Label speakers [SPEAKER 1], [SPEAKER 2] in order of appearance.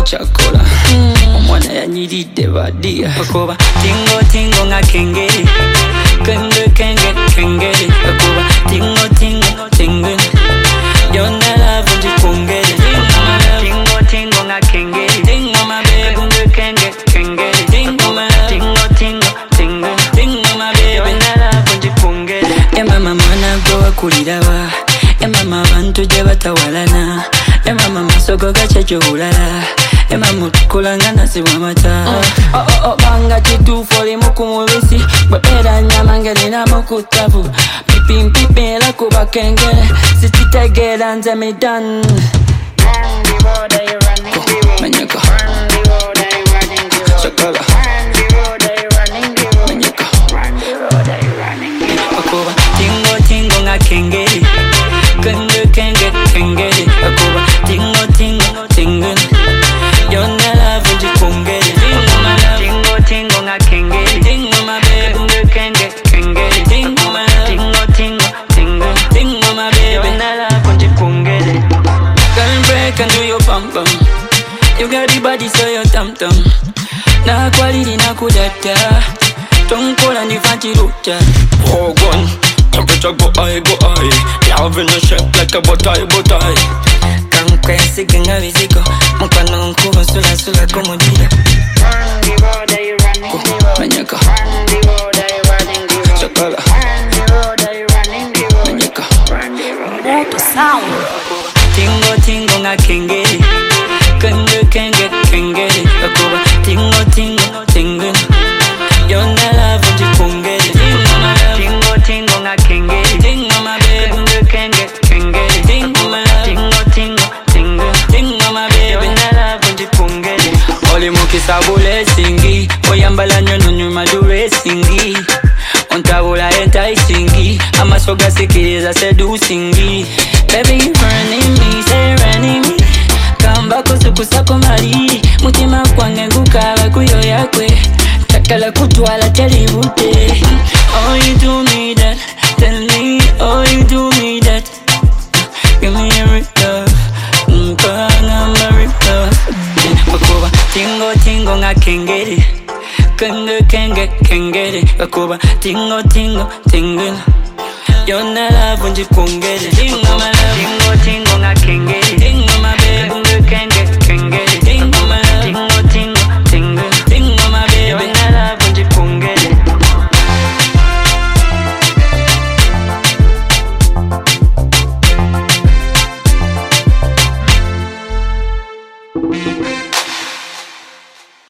[SPEAKER 1] chakula omwana yanyiridde badia bakuba tingo tingo nga kengeri kenge kenge kengeri bakuba tingo tingo tingo yonna love njikungeri tingo tingo nga kengeri tingo mabe kenge kengeri tingo tingo tingo tingo mabe yonna love njikungeri mama mwana gwe wakulirawa mama abantu gye batawalana mama masogo gakyajobulala mama tukulanga nasibwa amata banga kituufu oli mukumubisi bwera nyama ngerinamu ku ttabu pipimpipera ku bakengere sikitegeera nze midan menyeka shakala menyeka akuba tingo tingo nga kengeri kenge kenge kengeri akuba tingo tingo tingo yonna love njikungeri tingo tingo nga kengeri tingo mabe kenge kengeri tingo tingo tingo tingo mabe yonna love njikungeri girl break and do your bum bum you got the body so you tam tam na quality na kudata tonkola ni vanchirucha oh gun temperature go high love in the shape like a botai kankwesi genga vizigo mukano nkuba sula kumudira menyeka shakala menyeka sound tingo tingo nga kengeri kenge kenge kengeri akuba tingo tingo tingo yonna love njikungeri tingo tingo nga kengeri tingo mabe kenge kengeri tingo tingo tingo tingo mabe yonna love njikungeri oli mukisa bulesingi oyambala nyono nyuma duresingi ontabula entaisingi amaso gasikiriza sedusingi baby you running me say running me kamba kusukusako mali mutima kwange ngukaba kuyo yakwe takala kutwala telibute oh you do me that tell me oh you do me that give me a real love mpanga real love bakuba tingo tingo nga kengeri kenge kenge kengeri bakuba tingo tingo tingo yonna love njikungeri tingo